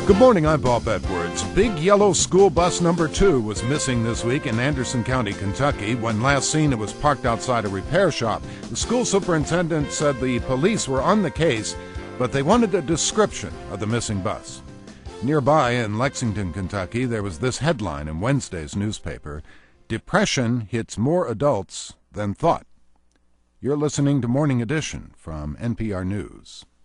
Good morning, I'm Bob Edwards. Big yellow school bus number 2 was missing this week in Anderson County, Kentucky. When last seen, it was parked outside a repair shop. The school superintendent said the police were on the case, but they wanted a description of the missing bus. Nearby in Lexington, Kentucky, there was this headline in Wednesday's newspaper: "Depression hits more adults than thought." You're listening to Morning Edition from NPR News.